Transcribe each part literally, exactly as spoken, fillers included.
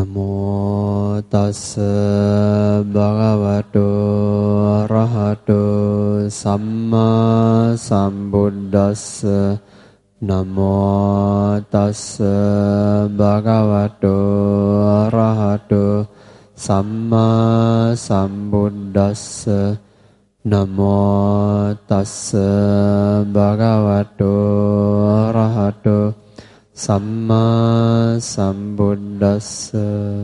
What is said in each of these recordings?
Namo tassa bhagavato arahato samma sambuddhassa. Namo tassa bhagavato arahato samma sambuddhassa. Namo tassa bhagavato arahato samma sambuddhassa。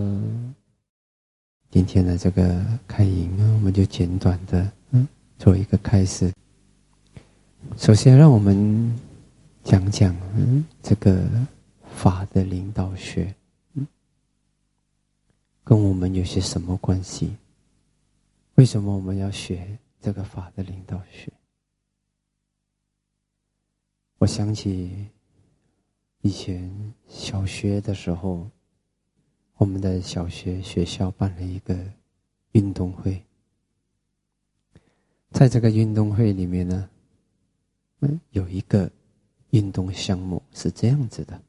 今天的这个开营，我们就简短的嗯做一个开始。首先，让我们讲讲嗯这个法的领导学，嗯，跟我们有些什么关系？为什么我们要学这个法的领导学？我想起以前小学的时候，我们的小学学校办了一个运动会。在这个运动会里面呢，嗯，有一个运动项目是这样子的：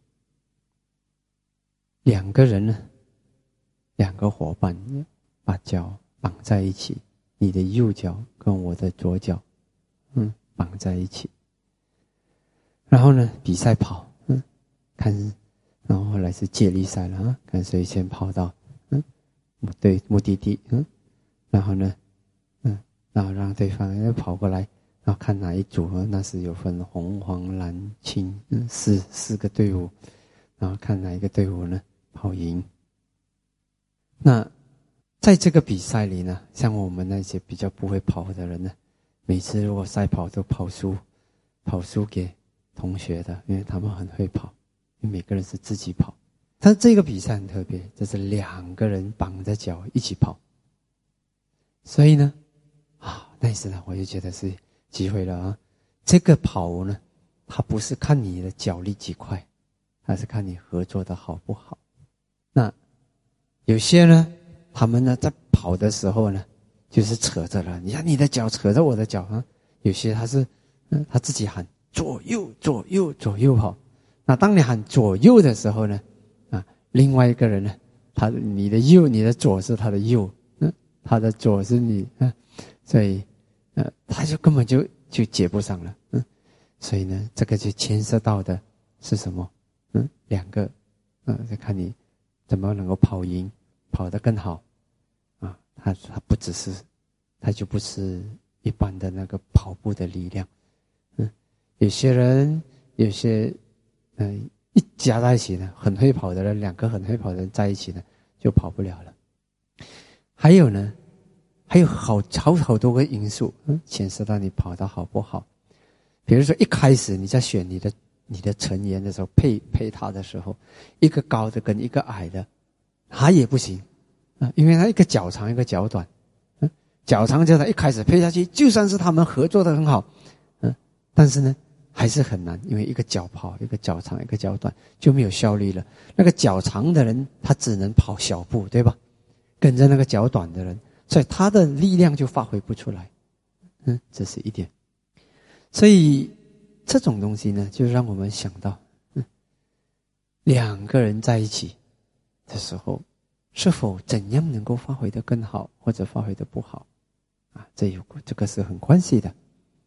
两个人呢，两个伙伴把脚绑在一起，你的右脚跟我的左脚，嗯，绑在一起。然后呢，比赛跑。看，然后后来是接力赛了啊！看谁先跑到嗯对目的地嗯，然后呢嗯，然后让对方跑过来，然后看哪一组合，那时有分红黄蓝青嗯四四个队伍，然后看哪一个队伍呢跑赢。那在这个比赛里呢，像我们那些比较不会跑的人呢，每次如果赛跑都跑输，跑输给同学的，因为他们很会跑。每个人是自己跑，但这个比赛很特别，这是两个人绑着脚一起跑。所以呢，啊，那时呢，我就觉得是机会了啊。这个跑呢，它不是看你的脚力几快，它是看你合作的好不好。那有些呢，他们呢在跑的时候呢，就是扯着了，你看你的脚扯着我的脚啊。有些他是，嗯，他自己喊左右左右左右跑。那当你喊左右的时候呢，啊，另外一个人呢，他你的右，你的左是他的右，嗯，他的左是你，嗯，所以，呃，他就根本就就接不上了，嗯，所以呢，这个就牵涉到的是什么？嗯，两个，嗯，就看你怎么能够跑赢，跑得更好，啊，他他不只是，他就不是一般的那个跑步的力量，嗯，有些人，有些。嗯，一加在一起呢，很会跑的人，两个很会跑的人在一起呢，就跑不了了。还有呢，还有好好好多个因素，嗯，牵涉到你跑得好不好。比如说一开始你在选你的你的成员的时候，配配他的时候，一个高的跟一个矮的，他也不行啊，因为他一个脚长一个脚短，嗯，脚长叫他一开始配下去，就算是他们合作的很好，嗯，但是呢。还是很难，因为一个脚跑，一个脚长，一个脚短，就没有效率了。那个脚长的人，他只能跑小步，对吧？跟着那个脚短的人，所以他的力量就发挥不出来。嗯，这是一点。所以这种东西呢，就让我们想到，嗯，两个人在一起的时候，是否怎样能够发挥得更好，或者发挥得不好，啊，这有这个是很关系的。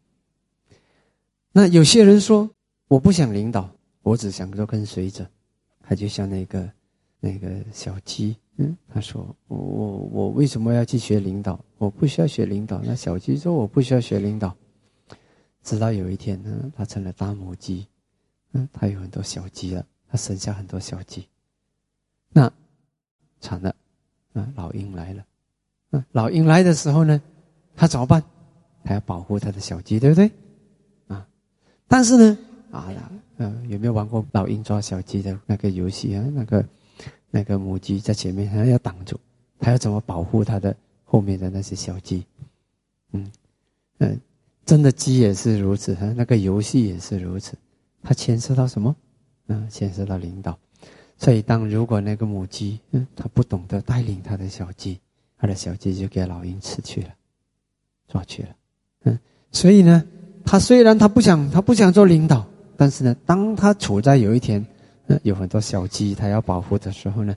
那有些人说，我不想领导，我只想做跟随者。他就像那个那个小鸡，嗯，他说我我我为什么要去学领导？我不需要学领导。那小鸡说我不需要学领导。直到有一天呢，他成了大母鸡，嗯，他有很多小鸡了，他生下很多小鸡。那惨了，啊，老鹰来了，啊，老鹰来的时候呢，他怎么办？他要保护他的小鸡，对不对？但是呢，啊，呃，有没有玩过老鹰抓小鸡的那个游戏啊？那个那个母鸡在前面，它要挡住，它要怎么保护它的后面的那些小鸡？嗯嗯、呃，真的鸡也是如此，那个游戏也是如此，它牵涉到什么？嗯、呃，牵涉到领导。所以，当如果那个母鸡，嗯，它不懂得带领它的小鸡，它的小鸡就给老鹰吃去了，抓去了。嗯，所以呢。他虽然他不想他不想做领导，但是呢，当他处在有一天，呃，有很多小鸡他要保护的时候呢，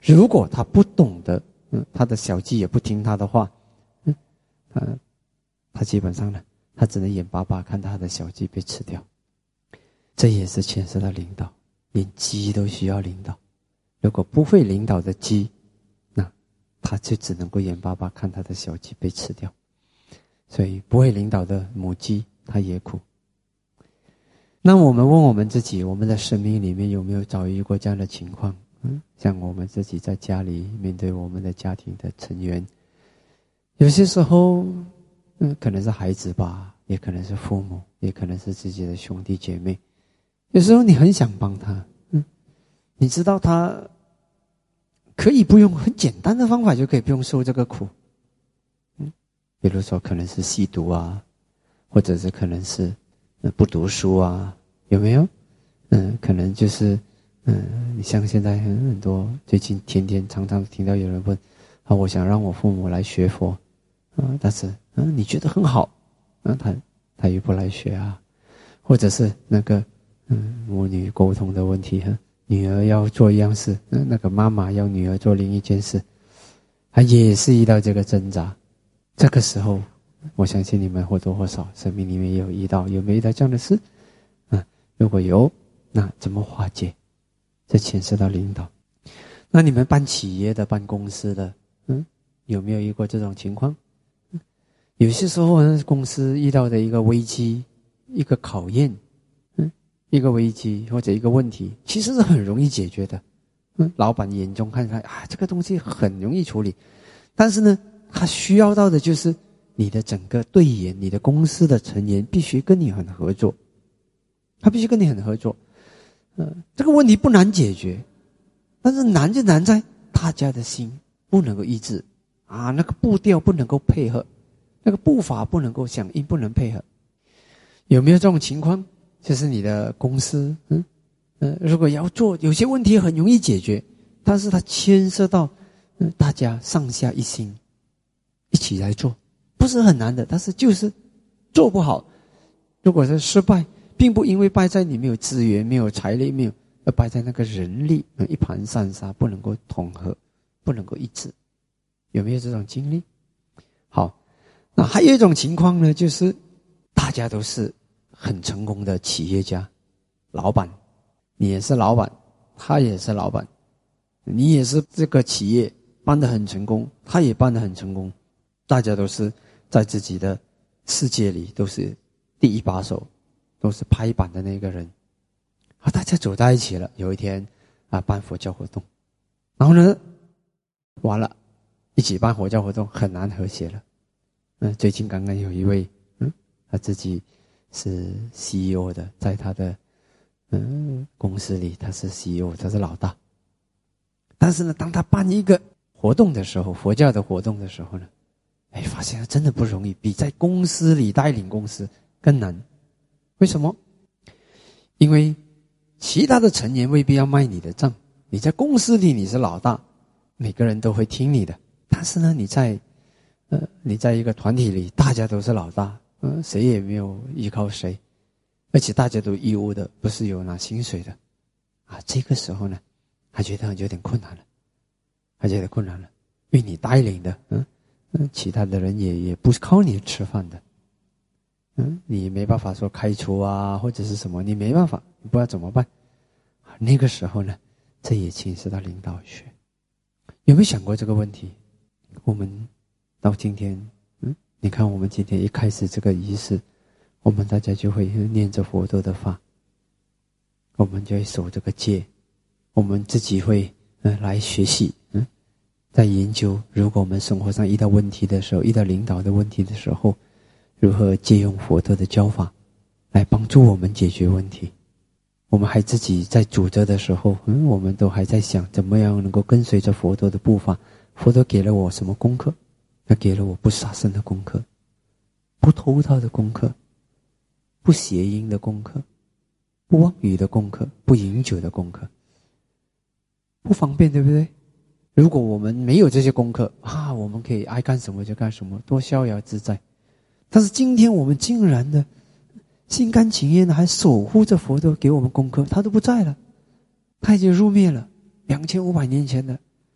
如果他不懂得，嗯，他的小鸡也不听他的话，嗯，呃，他基本上呢，他只能眼巴巴看他的小鸡被吃掉。这也是牵涉到领导，连鸡都需要领导。如果不会领导的鸡，那他就只能够眼巴巴看他的小鸡被吃掉。所以不会领导的母鸡，它也苦。那我们问我们自己，我们的生命里面有没有遭遇过这样的情况？嗯，像我们自己在家里面对我们的家庭的成员，有些时候，嗯，可能是孩子吧，也可能是父母，也可能是自己的兄弟姐妹。有时候你很想帮他，嗯，你知道他可以不用很简单的方法就可以不用受这个苦，嗯，比如说可能是吸毒啊，或者是可能是不读书啊，有没有？嗯，可能就是嗯，你像现在很很多最近天天常常听到有人问啊，我想让我父母来学佛啊，但是嗯，你觉得很好，啊，他他又不来学啊，或者是那个嗯母女沟通的问题哈，女儿要做一样事，嗯，那个妈妈要女儿做另一件事，他也是遇到这个挣扎。这个时候，我相信你们或多或少生命里面也有遇到，有没有遇到这样的事？嗯，如果有，那怎么化解？这牵涉到领导。那你们办企业的、办公司的，嗯，有没有遇过这种情况？嗯，有些时候呢，公司遇到的一个危机、一个考验，嗯，一个危机或者一个问题，其实是很容易解决的。嗯，老板眼中看看啊，这个东西很容易处理，但是呢，他需要到的就是你的整个队员、你的公司的成员必须跟你很合作，他必须跟你很合作。呃，这个问题不难解决，但是难就难在大家的心不能够一致啊，那个步调不能够配合，那个步伐不能够响应，不能配合。有没有这种情况？就是你的公司，嗯，呃，如果要做，有些问题很容易解决，但是它牵涉到，嗯，大家上下一心，一起来做，不是很难的，但是就是做不好。如果是失败，并不因为败在你没有资源、没有财力、没有，而败在那个人力一盘散沙，不能够统合，不能够一致。有没有这种经历？好，那还有一种情况呢，就是大家都是很成功的企业家、老板，你也是老板，他也是老板，你也是这个企业办得很成功，他也办得很成功，大家都是在自己的世界里都是第一把手，都是拍板的那个人啊，大家走在一起了。有一天啊，办佛教活动，然后呢，完了，一起办佛教活动很难和谐了。嗯，最近刚刚有一位，嗯，他自己是 C E O 的，在他的嗯公司里他是 C E O， 他是老大。但是呢，当他办一个活动的时候，佛教的活动的时候呢，哎，发现真的不容易，比在公司里带领公司更难。为什么？因为其他的成员未必要卖你的账，你在公司里你是老大，每个人都会听你的。但是呢，你在呃你在一个团体里，大家都是老大，呃谁也没有依靠谁，而且大家都义务的，不是有拿薪水的啊。这个时候呢，他觉得有点困难了，他觉得困难了，因为你带领的，嗯嗯，其他的人也也不是靠你吃饭的。嗯，你没办法说开除啊，或者是什么，你没办法，你不知道怎么办。那个时候呢，这也牵涉到领导学。有没有想过这个问题？我们到今天，嗯，你看我们今天一开始这个仪式，我们大家就会念着佛陀的法，我们就会守这个戒，我们自己会嗯来学习，嗯，在研究，如果我们生活上遇到问题的时候，遇到领导的问题的时候，如何借用佛陀的教法来帮助我们解决问题。我们还自己在主责的时候，嗯，我们都还在想怎么样能够跟随着佛陀的步伐。佛陀给了我什么功课？他给了我不杀生的功课，不偷盗的功课，不邪淫的功课，不妄语的功课，不饮酒的功课。不方便，对不对？如果我们没有这些功课啊，我们可以爱干什么就干什么，多逍遥自在。但是今天我们竟然的心甘情愿的还守护着佛陀给我们功课，他都不在了，他已经入灭了，两千五百年前的，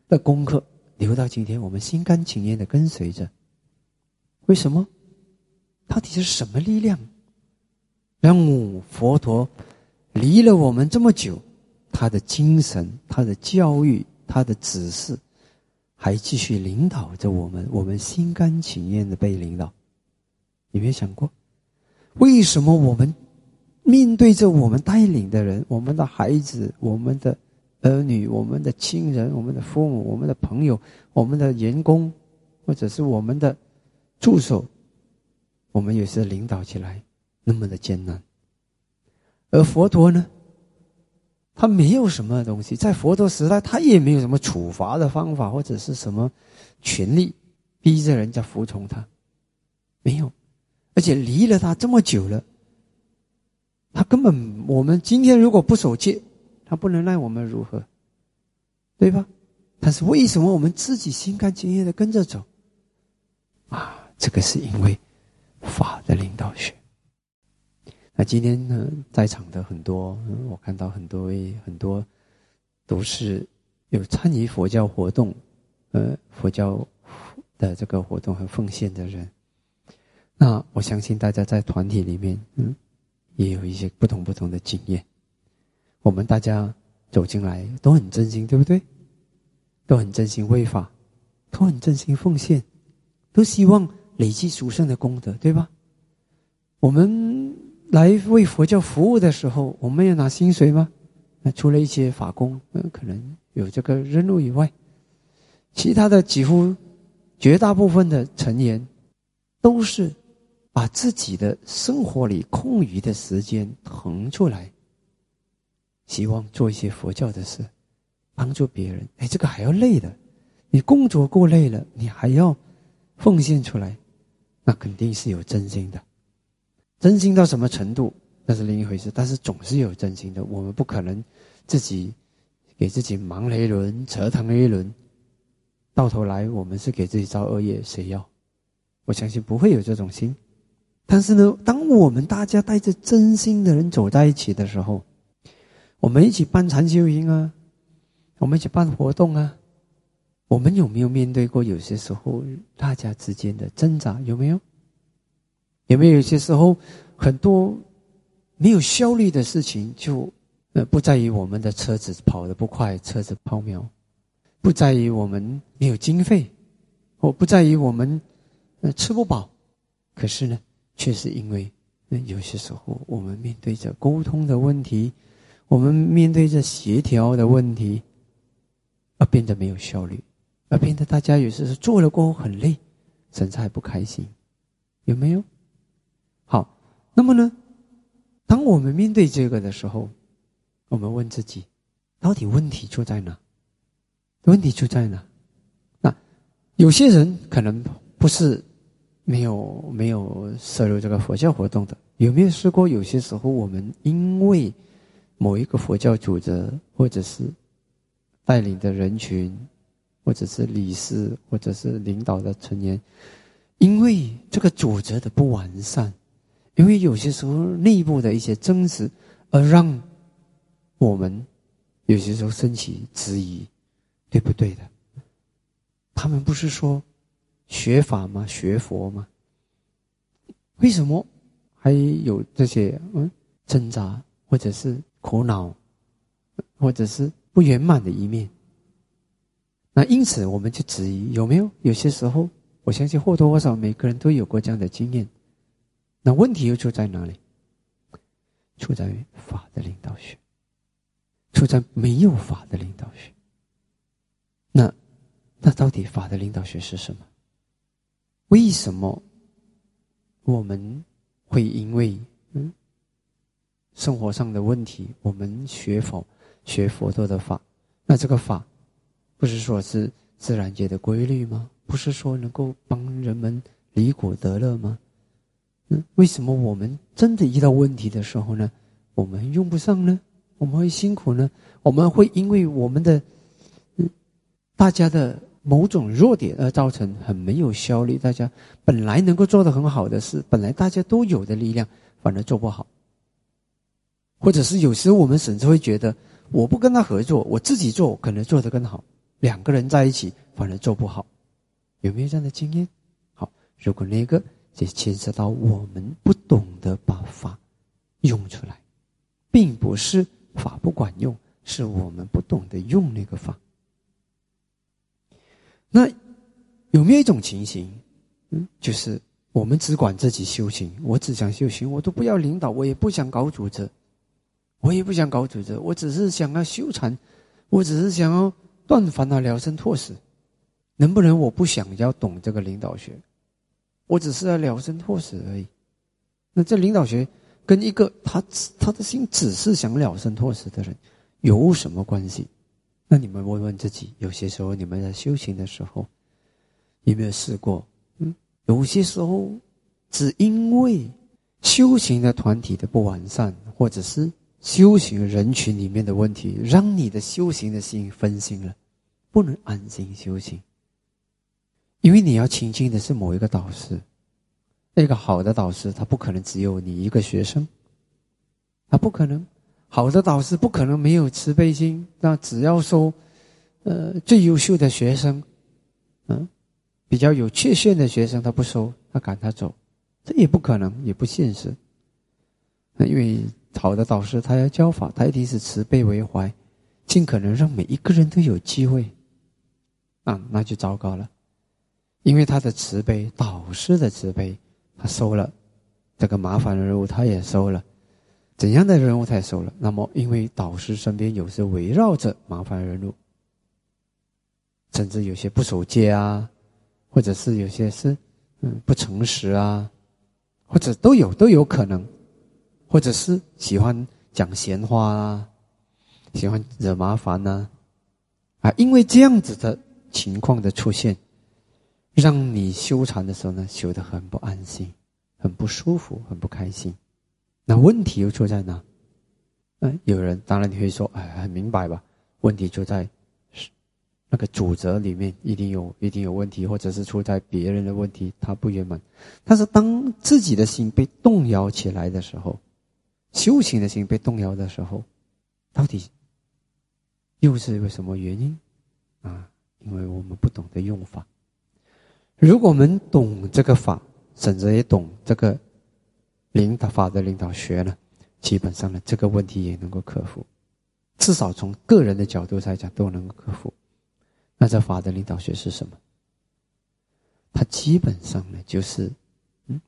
的功课留到今天，我们心甘情愿的跟随着。为什么？到底是什么力量让我佛陀离了我们这么久，他的精神、他的教育、他的指示还继续领导着我们，我们心甘情愿的被领导。有没有想过，为什么我们面对着我们带领的人，我们的孩子、我们的儿女、我们的亲人、我们的父母、我们的朋友、我们的员工，或者是我们的助手，我们有时领导起来那么的艰难？而佛陀呢，他没有什么东西，在佛陀时代他也没有什么处罚的方法，或者是什么权利逼着人家服从他，没有。而且离了他这么久了，他根本，我们今天如果不守戒，他不能让我们如何，对吧？但是为什么我们自己心甘情愿的跟着走啊？这个是因为法的领导学。那今天呢，在场的很多，我看到很多位很多都是有参与佛教活动，呃，佛教的这个活动和奉献的人。那我相信大家在团体里面，嗯，也有一些不同不同的经验。我们大家走进来都很真心，对不对？都很真心为法，都很真心奉献，都希望累积殊胜的功德，对吧？我们来为佛教服务的时候，我们要拿薪水吗？那除了一些法工，嗯，可能有这个任务以外，其他的几乎绝大部分的成员都是把自己的生活里空余的时间腾出来，希望做一些佛教的事，帮助别人。哎，这个还要累的，你工作够累了，你还要奉献出来，那肯定是有真心的。真心到什么程度那是另一回事，但是总是有真心的。我们不可能自己给自己忙了一轮，折腾了一轮，到头来我们是给自己造恶业，谁要？我相信不会有这种心。但是呢，当我们大家带着真心的人走在一起的时候，我们一起办禅修营啊，我们一起办活动啊，我们有没有面对过有些时候大家之间的挣扎？有没有？有没有有些时候很多没有效率的事情，就呃不在于我们的车子跑得不快，车子抛锚，不在于我们没有经费，或不在于我们呃吃不饱，可是呢，却是因为呃有些时候我们面对着沟通的问题，我们面对着协调的问题，而变得没有效率，而变得大家有时是做了过后很累，甚至还不开心，有没有？好，那么呢，当我们面对这个的时候，我们问自己，到底问题出在哪？问题出在哪？那有些人可能不是没有没有摄入这个佛教活动的，有没有试过？有些时候我们因为某一个佛教组织，或者是带领的人群，或者是理事，或者是领导的成员，因为这个组织的不完善，因为有些时候内部的一些争执，而让我们有些时候升起质疑，对不对的？他们不是说学法吗？学佛吗？为什么还有这些嗯挣扎，或者是苦恼，或者是不圆满的一面？那因此我们就质疑，有没有有些时候，我相信或多或少每个人都有过这样的经验。那问题又出在哪里？出在于法的领导学，出在没有法的领导学。那那到底法的领导学是什么？为什么我们会因为嗯生活上的问题，我们学佛学佛陀的法？那这个法不是说是自然界的规律吗？不是说能够帮人们离苦得乐吗？嗯，为什么我们真的遇到问题的时候呢，我们用不上呢？我们会辛苦呢？我们会因为我们的嗯大家的某种弱点而造成很没有效率，大家本来能够做得很好的事，本来大家都有的力量，反而做不好。或者是有时我们甚至会觉得，我不跟他合作，我自己做可能做得更好。 两个人在一起反而做不好，有没有这样的经验？好，如果那个就牵涉到我们不懂得把法用出来，并不是法不管用，是我们不懂得用那个法。那有没有一种情形，嗯，就是我们只管自己修行，我只想修行，我都不要领导，我也不想搞组织，我也不想搞组织，我只是想要修禅，我只是想要断烦恼了生脱死。能不能我不想要懂这个领导学，我只是要了生脱死而已？那这领导学跟一个他他的心只是想了生脱死的人有什么关系？那你们问问自己，有些时候你们在修行的时候有没有试过，嗯，有些时候只因为修行的团体的不完善，或者是修行人群里面的问题，让你的修行的心分心了，不能安心修行。因为你要亲近的是某一个导师，那个好的导师他不可能只有你一个学生，他不可能，好的导师不可能没有慈悲心，那只要收呃最优秀的学生，嗯，比较有缺陷的学生他不收，他赶他走，这也不可能，也不现实。因为好的导师他要教法，他一定是慈悲为怀，尽可能让每一个人都有机会，啊，那就糟糕了。因为他的慈悲，导师的慈悲，他收了这个麻烦的人物，他也收了怎样的人物他也收了。那么因为导师身边有时围绕着麻烦人物，甚至有些不守戒啊，或者是有些是嗯不诚实啊，或者都有都有可能，或者是喜欢讲闲话啊，喜欢惹麻烦啊，啊，因为这样子的情况的出现，让你修禅的时候呢，修得很不安心，很不舒服，很不开心。那问题又出在哪？嗯，有人当然你会说，哎，很明白吧？问题就在那个主责里面，一定有一定有问题，或者是出在别人的问题，他不圆满。但是当自己的心被动摇起来的时候，修行的心被动摇的时候，到底又是为什么原因啊？因为我们不懂得用法。如果我们懂这个法，甚至也懂这个领导法的领导学呢，基本上呢这个问题也能够克服，至少从个人的角度来讲都能够克服。那这法的领导学是什么？它基本上呢就是嗯，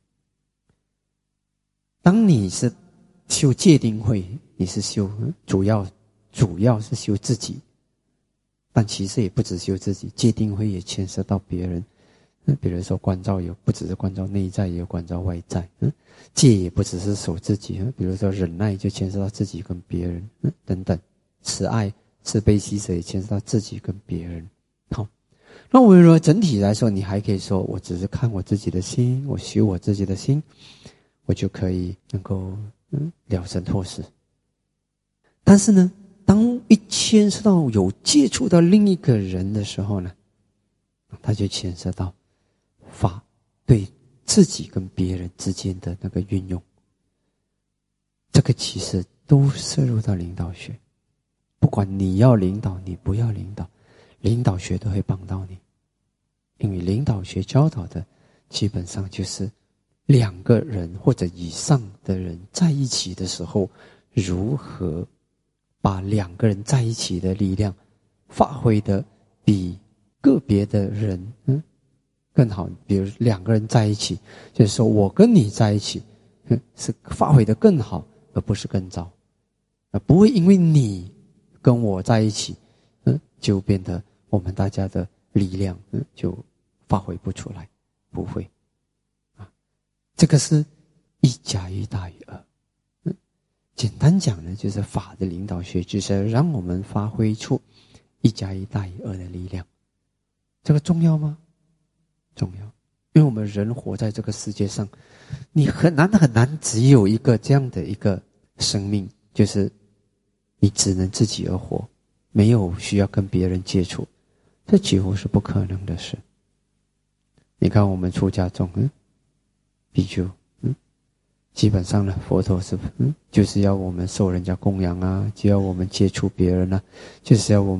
当你是修戒定慧，你是修主要主要是修自己，但其实也不只修自己，戒定慧也牵涉到别人。比如说关照有不只是关照内在，也有关照外在，嗯，戒也不只是守自己，比如说忍耐就牵涉到自己跟别人，嗯，等等，慈爱慈悲喜舍也牵涉到自己跟别人。好，那我们说整体来说，你还可以说我只是看我自己的心，我修我自己的心，我就可以能够嗯了生脱死。但是呢，当一牵涉到有接触到另一个人的时候呢，他就牵涉到法对自己跟别人之间的那个运用，这个其实都涉入到领导学。不管你要领导你不要领导，领导学都会帮到你。因为领导学教导的基本上就是两个人或者以上的人在一起的时候，如何把两个人在一起的力量发挥的比个别的人嗯更好。比如两个人在一起，就是说我跟你在一起是发挥的更好，而不是更糟，不会因为你跟我在一起嗯就变得我们大家的力量嗯就发挥不出来，不会啊。这个是一加一大于二。嗯，简单讲呢，就是法的领导学就是让我们发挥出一加一大于二的力量。这个重要吗？重要。因为我们人活在这个世界上，你很难很难只有一个这样的一个生命，就是你只能自己而活，没有需要跟别人接触，这几乎是不可能的事。你看我们出家众嗯比丘嗯基本上呢佛陀是嗯就是要我们受人家供养啊，就要我们接触别人啊，就是要我们呢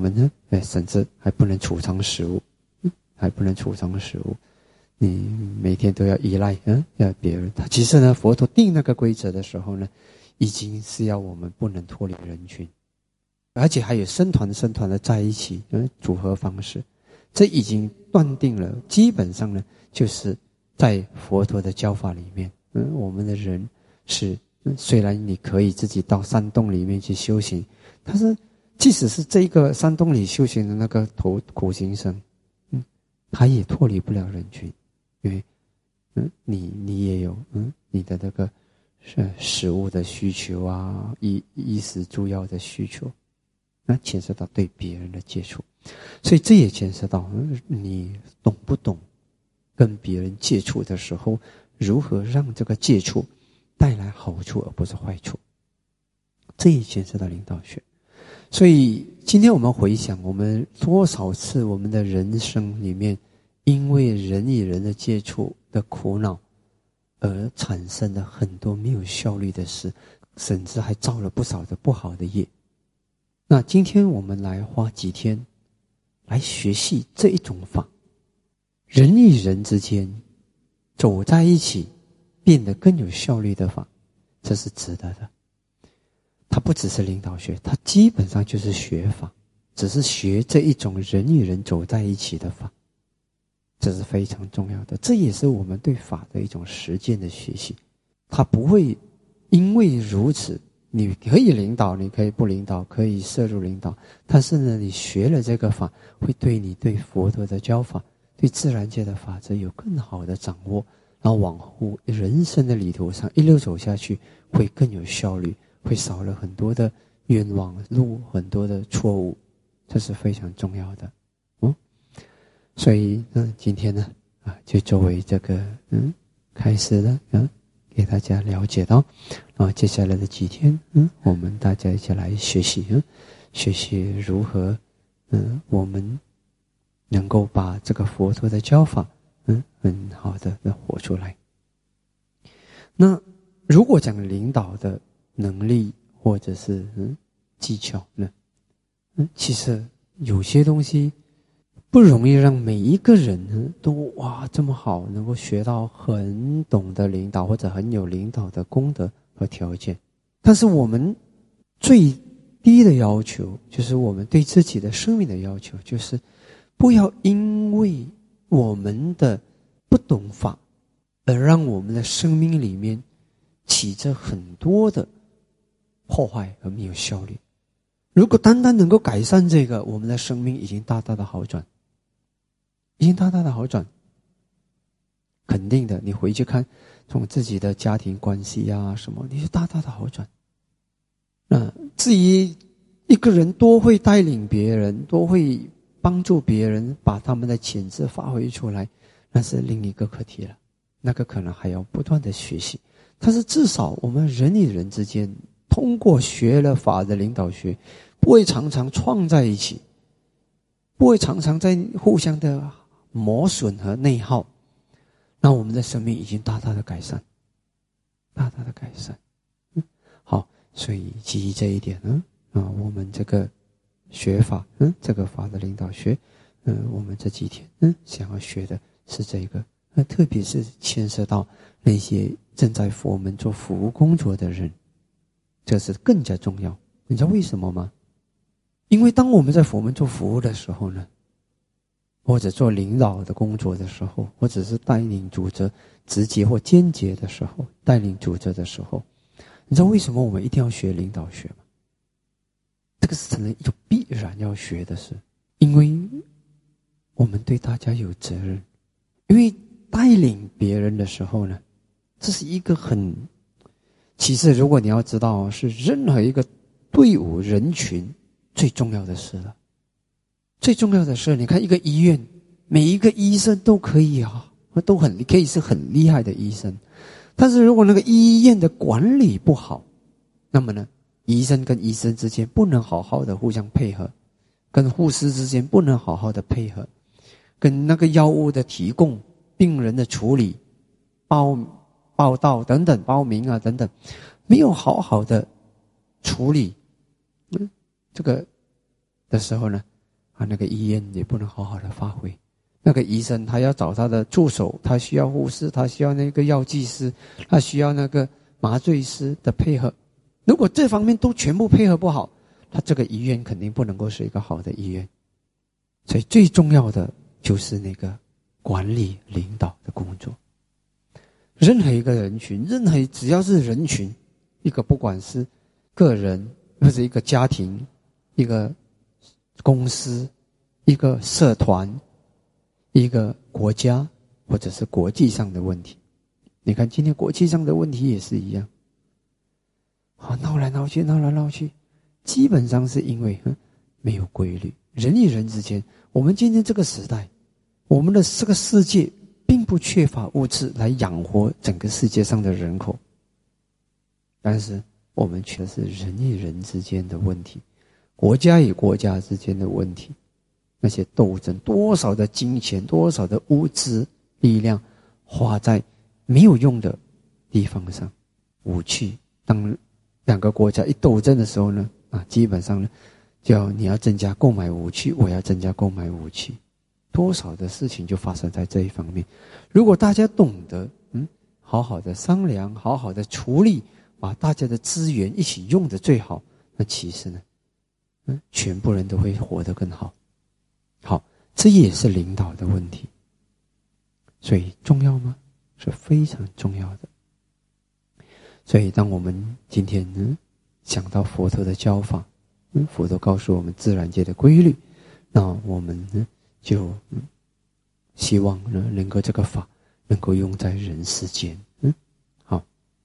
哎，甚至还不能储藏食物，还不能储藏食物，你每天都要依赖嗯要别人。他其实呢，佛陀定那个规则的时候呢，已经是要我们不能脱离人群，而且还有僧团僧团的在一起嗯组合方式，这已经断定了，基本上呢就是在佛陀的教法里面，嗯，我们的人是、嗯、虽然你可以自己到山洞里面去修行，但是即使是这个山洞里修行的那个头苦行僧，嗯，他也脱离不了人群，因为嗯你你也有嗯你的那个是食物的需求啊，衣衣食住要的需求，那牵涉到对别人的接触，所以这也牵涉到、嗯、你懂不懂跟别人接触的时候，如何让这个接触带来好处而不是坏处，这也牵涉到领导学。所以今天我们回想，我们多少次我们的人生里面，因为人与人的接触的苦恼而产生了很多没有效率的事，甚至还造了不少的不好的业。那今天我们来花几天来学习这一种法，人与人之间走在一起变得更有效率的法，这是值得的。它不只是领导学，它基本上就是学法，只是学这一种人与人走在一起的法，这是非常重要的。这也是我们对法的一种实践的学习。它不会因为如此，你可以领导，你可以不领导，可以摄入领导，但是呢，你学了这个法，会对你对佛陀的教法，对自然界的法则有更好的掌握，然后往后人生的旅途上一路走下去，会更有效率，会少了很多的冤枉路，很多的错误，这是非常重要的。嗯，所以嗯，今天呢啊，就作为这个嗯开始了嗯，给大家了解到，然后接下来的几天嗯，我们大家一起来学习嗯，学习如何嗯，我们能够把这个佛陀的教法嗯很好的活出来。那如果讲领导的能力或者是嗯技巧呢，嗯，其实有些东西不容易让每一个人呢都哇这么好，能够学到很懂得领导或者很有领导的功德和条件。但是我们最低的要求，就是我们对自己的生命的要求，就是不要因为我们的不懂法，而让我们的生命里面起着很多的破坏和没有效率。如果单单能够改善这个，我们的生命已经大大的好转，已经大大的好转。肯定的，你回去看，从自己的家庭关系啊什么，你是大大的好转。那至于一个人多会带领别人，多会帮助别人把他们的潜质发挥出来，那是另一个课题了，那个可能还要不断的学习。但是至少我们人与人之间，通过学了法的领导学，不会常常撞在一起，不会常常在互相的磨损和内耗，那我们的生命已经大大的改善，大大的改善。嗯，好，所以基于这一点呢，啊，我们这个学法，嗯，这个法的领导学，嗯，我们这几天，嗯，想要学的是这个，那特别是牵涉到那些正在佛门做服务工作的人，这是更加重要。你知道为什么吗？因为当我们在佛门做服务的时候呢，或者做领导的工作的时候，或者是带领组织直接或间接的时候，带领组织的时候，你知道为什么我们一定要学领导学吗？这个是成了一种必然要学的事，因为我们对大家有责任。因为带领别人的时候呢，这是一个很，其实如果你要知道，是任何一个队伍人群最重要的事了。最重要的是，你看一个医院，每一个医生都可以啊，都很可以是很厉害的医生，但是如果那个医院的管理不好，那么呢，医生跟医生之间不能好好的互相配合，跟护士之间不能好好的配合，跟那个药物的提供、病人的处理、报报道等等、报名啊等等，没有好好的处理，嗯，这个的时候呢， 啊，那个医院也不能好好的发挥。那个医生他要找他的助手，他需要护士，他需要那个药剂师，他需要那个麻醉师的配合。如果这方面都全部配合不好，他这个医院肯定不能够是一个好的医院。所以最重要的就是那个管理领导的工作。任何一个人群，任何只要是人群，一个不管是个人或者一个家庭，一个公司，一个社团，一个国家，或者是国际上的问题。你看今天国际上的问题也是一样，啊，闹来闹去，闹来闹去，基本上是因为没有规律。人与人之间，我们今天这个时代，我们的这个世界并不缺乏物质来养活整个世界上的人口，但是我们缺的是人与人之间的问题，国家与国家之间的问题，那些斗争，多少的金钱，多少的物质力量花在没有用的地方上。武器，当两个国家一斗争的时候呢，啊，基本上呢，就要你要增加购买武器，我要增加购买武器，多少的事情就发生在这一方面。如果大家懂得，嗯，好好的商量，好好的处理，把大家的资源一起用得最好，那其实呢，嗯，全部人都会活得更好。好，这也是领导的问题。所以重要吗？是非常重要的。所以当我们今天呢想到佛陀的教法，嗯，佛陀告诉我们自然界的规律，那我们呢就、嗯、希望呢能够这个法能够用在人世间。嗯，好。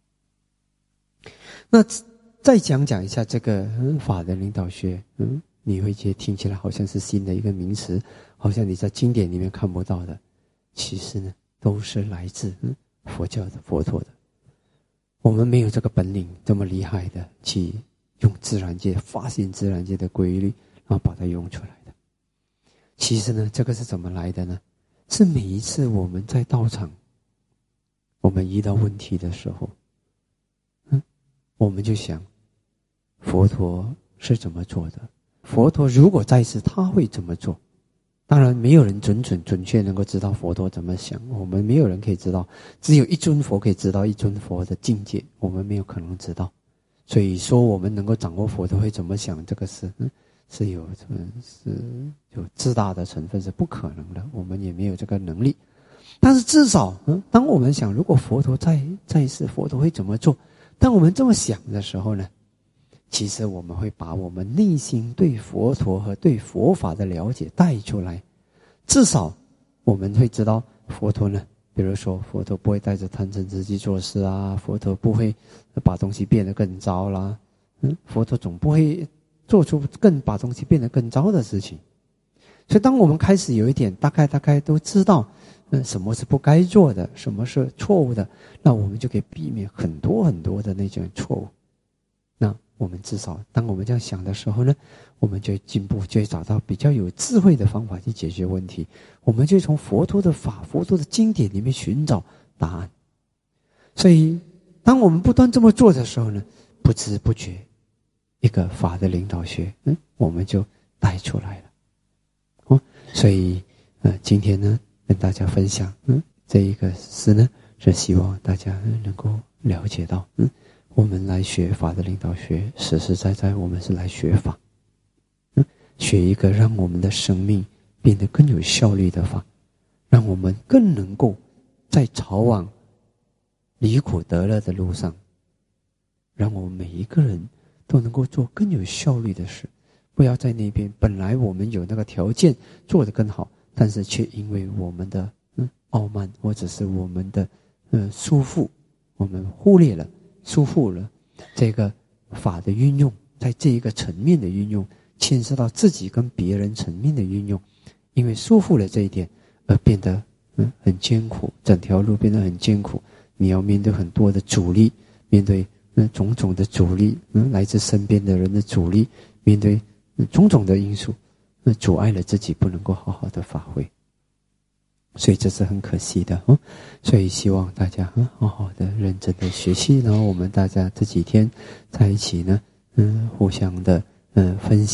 那再讲讲一下这个、嗯、法的领导学，嗯，你会觉得听起来好像是新的一个名词，好像你在经典里面看不到的，其实呢都是来自、嗯、佛教的佛陀的。我们没有这个本领这么厉害的去用自然界发现自然界的规律，然后把它用出来的。其实呢，这个是怎么来的呢？是每一次我们在道场，我们遇到问题的时候，嗯，我们就想，佛陀是怎么做的？佛陀如果在世，他会怎么做？当然没有人准准准确能够知道佛陀怎么想，我们没有人可以知道，只有一尊佛可以知道一尊佛的境界，我们没有可能知道。所以说我们能够掌握佛陀会怎么想，这个是嗯是有嗯是有自大的成分，是不可能的，我们也没有这个能力。但是至少嗯当我们想如果佛陀在在世，佛陀会怎么做，当我们这么想的时候呢，其实我们会把我们内心对佛陀和对佛法的了解带出来。至少我们会知道佛陀呢，比如说佛陀不会带着贪嗔痴去做事啊，佛陀不会把东西变得更糟啦，嗯，佛陀总不会做出更把东西变得更糟的事情。所以当我们开始有一点大概大概都知道嗯，什么是不该做的，什么是错误的，那我们就可以避免很多很多的那种错误。那我们至少当我们这样想的时候呢，我们就进步，就会找到比较有智慧的方法去解决问题，我们就从佛陀的法佛陀的经典里面寻找答案。所以当我们不断这么做的时候呢，不知不觉一个法的领导学嗯，我们就带出来了。哦，所以呃，今天呢跟大家分享嗯这一个事呢，是希望大家能够了解到嗯我们来学法的领导学，实实在在我们是来学法，嗯，学一个让我们的生命变得更有效率的法，让我们更能够在朝往离苦得乐的路上，让我们每一个人都能够做更有效率的事，不要在那边本来我们有那个条件做得更好，但是却因为我们的嗯傲慢或者是我们的呃束缚，我们忽略了束缚了这个法的运用，在这一个层面的运用，牵涉到自己跟别人层面的运用，因为束缚了这一点而变得嗯很艰苦，整条路变得很艰苦，你要面对很多的阻力，面对嗯种种的阻力，嗯来自身边的人的阻力，面对嗯种种的因素，嗯阻碍了自己不能够好好的发挥。所以这是很可惜的哦，所以希望大家嗯好好的认真的学习，然后我们大家这几天在一起呢，嗯，互相的嗯分享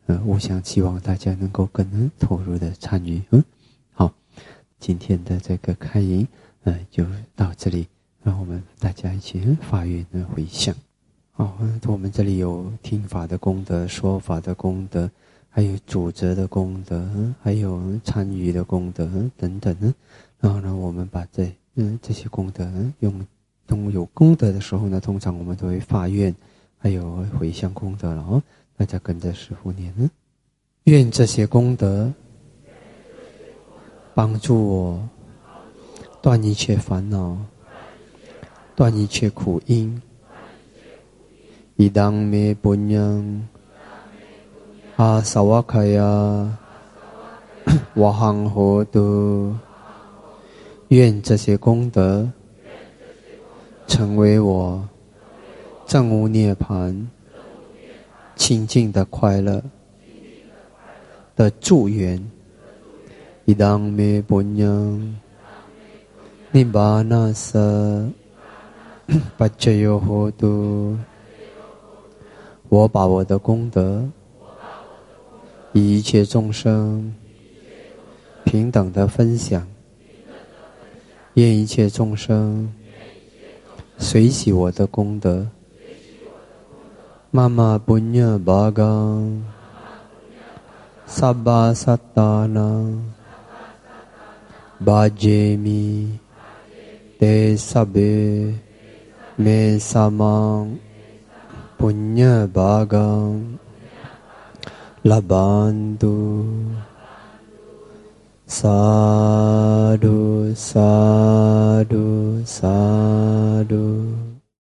呃，我想希望大家能够更投入的参与。嗯，好，今天的这个开营，呃，就到这里，让我们大家一起发愿的回向。好，我们这里有听法的功德、说法的功德，还有主责的功德，还有参与的功德等等呢。然后呢，我们把这嗯这些功德用。当有功德的时候呢，通常我们都会发愿，还有回向功德了哦。大家跟着师父念呢，愿这些功德帮助我断一切烦恼，断一切苦因。伊当me punyang asawakaya wahang hotu，愿这些功德成为我证悟涅槃清净的快乐的助缘。伊当me punyang nibbanasa paccaya hotu，我把我的功德与一切众生平等的分享，愿一切众生随喜我的功德。Mama punya bhagang sabba sattanang bhajemi te sabbe me samang punya bhagang labantu。sadhu sadhu sadhu。